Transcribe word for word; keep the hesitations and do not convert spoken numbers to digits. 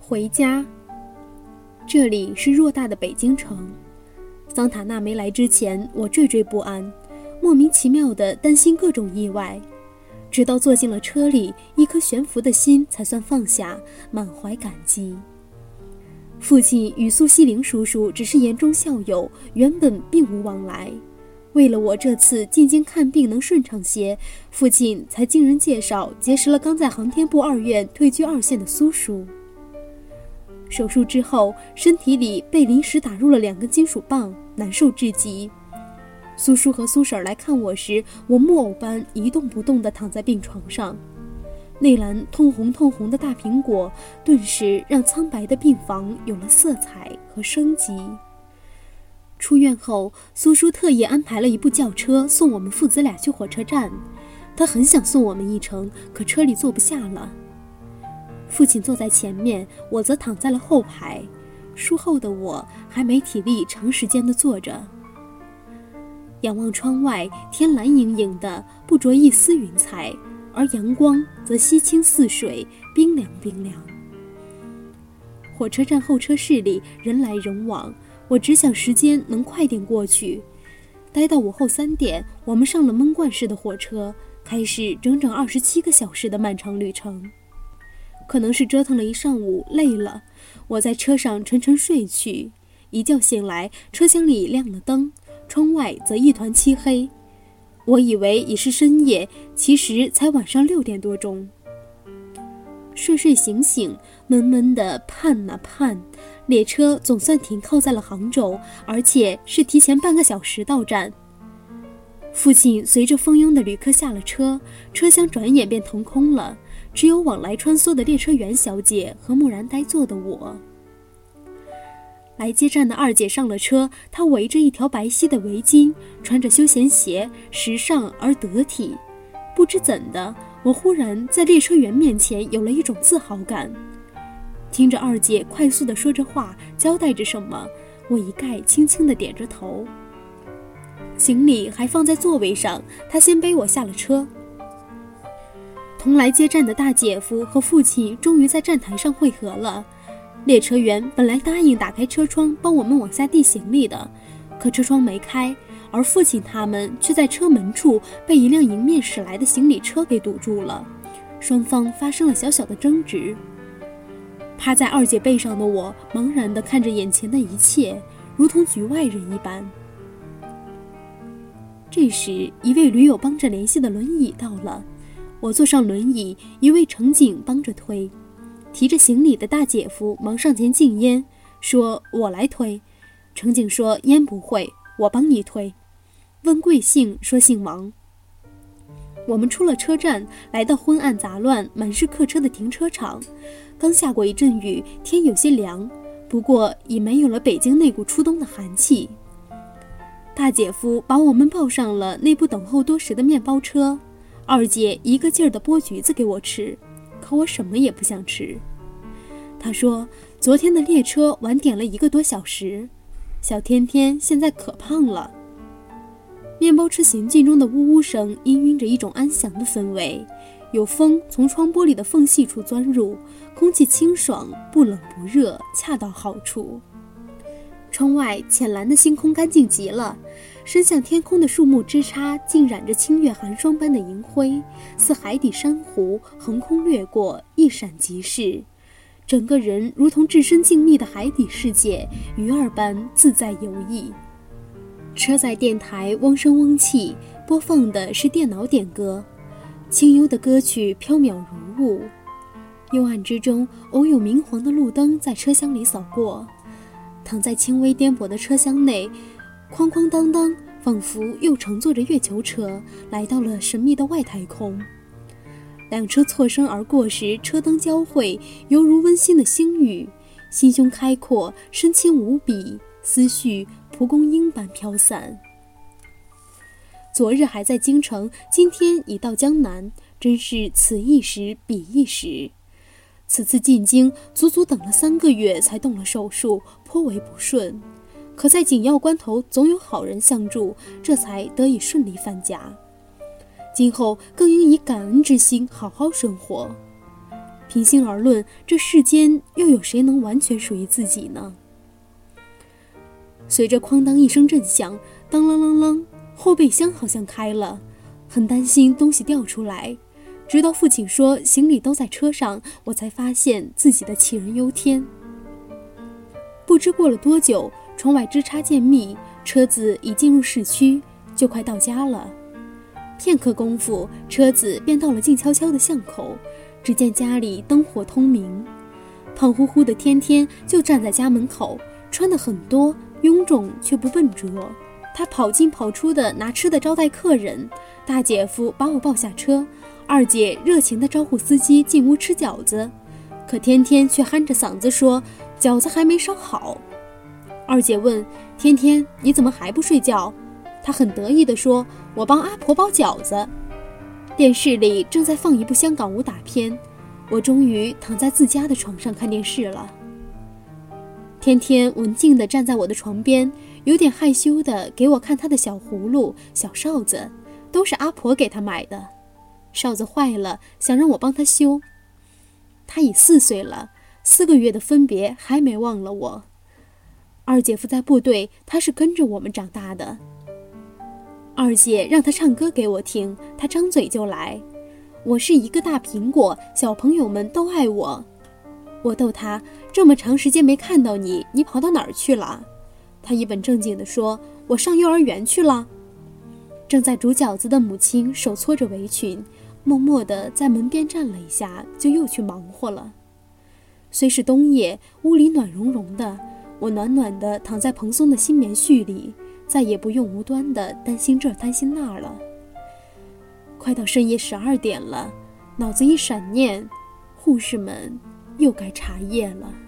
回家。这里是偌大的北京城。桑塔纳没来之前，我惴惴不安，莫名其妙地担心各种意外。直到坐进了车里，一颗悬浮的心才算放下，满怀感激。父亲与苏西林叔叔只是言中校友，原本并无往来。为了我这次进京看病能顺畅些，父亲才经人介绍结识了刚在航天部二院退居二线的苏叔。手术之后，身体里被临时打入了两根金属棒，难受至极。苏叔和苏婶来看我时，我木偶般一动不动地躺在病床上。那篮通红通红的大苹果，顿时让苍白的病房有了色彩和生机。出院后，苏叔特意安排了一部轿车送我们父子俩去火车站。他很想送我们一程，可车里坐不下了。父亲坐在前面，我则躺在了后排。术后的我还没体力长时间地坐着。仰望窗外，天蓝盈盈的，不着一丝云彩，而阳光则溪清似水，冰凉冰凉。火车站候车室里人来人往，我只想时间能快点过去。待到午后三点，我们上了闷罐式的火车，开始整整二十七个小时的漫长旅程。可能是折腾了一上午，累了，我在车上沉沉睡去。一觉醒来，车厢里亮了灯，窗外则一团漆黑。我以为已是深夜，其实才晚上六点多钟。睡睡醒醒，闷闷地盼啊盼，列车总算停靠在了杭州，而且是提前半个小时到站。父亲随着蜂拥的旅客下了车，车厢转眼便腾空了，只有往来穿梭的列车员小姐和木然呆坐的我。来接站的二姐上了车，她围着一条白皙的围巾，穿着休闲鞋，时尚而得体。不知怎的，我忽然在列车员面前有了一种自豪感。听着二姐快速地说着话，交代着什么，我一概轻轻地点着头。行李还放在座位上，她先背我下了车。同来接站的大姐夫和父亲终于在站台上会合了。列车员本来答应打开车窗帮我们往下递行李的，可车窗没开，而父亲他们却在车门处被一辆迎面驶来的行李车给堵住了，双方发生了小小的争执。趴在二姐背上的我茫然地看着眼前的一切，如同局外人一般。这时，一位驴友帮着联系的轮椅到了，我坐上轮椅，一位乘警帮着推。提着行李的大姐夫忙上前敬烟，说我来推。乘警说烟不会，我帮你推。问贵姓，说姓王。我们出了车站，来到昏暗杂乱满是客车的停车场。刚下过一阵雨，天有些凉，不过已没有了北京那股初冬的寒气。大姐夫把我们抱上了那部等候多时的面包车，二姐一个劲儿地剥橘子给我吃，可我什么也不想吃。他说昨天的列车晚点了一个多小时，小天天现在可胖了。面包车行进中的呜呜声氤氲着一种安详的氛围，有风从窗玻璃的缝隙处钻入，空气清爽，不冷不热，恰到好处。窗外浅蓝的星空干净极了，伸向天空的树木枝杈竟染着清月寒霜般的银灰，似海底珊瑚横空掠过，一闪即逝。整个人如同置身静谧的海底世界，鱼儿般自在游弋。车载电台嗡声嗡气，播放的是电脑点歌，清幽的歌曲飘渺如雾。幽暗之中，偶有明黄的路灯在车厢里扫过。躺在轻微颠簸的车厢内，哐哐当当，仿佛又乘坐着月球车来到了神秘的外太空。两车错身而过时，车灯交汇，犹如温馨的星语，心胸开阔，深情无比，思绪蒲公英般飘散。昨日还在京城，今天已到江南，真是此一时彼一时。此次进京足足等了三个月才动了手术，颇为不顺，可在紧要关头总有好人相助，这才得以顺利返家。今后更应以感恩之心好好生活。 平心而论，这世间又有谁能完全属于自己呢？随着哐当一声震响，当啷啷啷，后备箱好像开了，很担心东西掉出来。直到父亲说行李都在车上，我才发现自己的杞人忧天。不知过了多久，窗外枝杈渐密，车子已进入市区，就快到家了。片刻功夫，车子便到了静悄悄的巷口，只见家里灯火通明。胖乎乎的天天就站在家门口，穿得很多，臃肿却不笨拙。他跑进跑出的拿吃的招待客人，大姐夫把我抱下车，二姐热情地招呼司机进屋吃饺子，可天天却憨着嗓子说饺子还没烧好。二姐问天天你怎么还不睡觉？他很得意地说我帮阿婆包饺子。电视里正在放一部香港武打片，我终于躺在自家的床上看电视了。天天文静地站在我的床边，有点害羞地给我看他的小葫芦、小哨子，都是阿婆给他买的。哨子坏了，想让我帮他修。他已四岁了，四个月的分别还没忘了我。二姐夫在部队，他是跟着我们长大的。二姐让他唱歌给我听，他张嘴就来。我是一个大苹果，小朋友们都爱我。我逗他，这么长时间没看到你，你跑到哪儿去了？他一本正经地说，我上幼儿园去了。正在煮饺子的母亲手搓着围裙，默默地在门边站了一下，就又去忙活了。虽是冬夜，屋里暖融融的，我暖暖地躺在蓬松的新棉絮里，再也不用无端地担心这儿担心那儿了。快到深夜十二点了，脑子一闪念，护士们又该查夜了。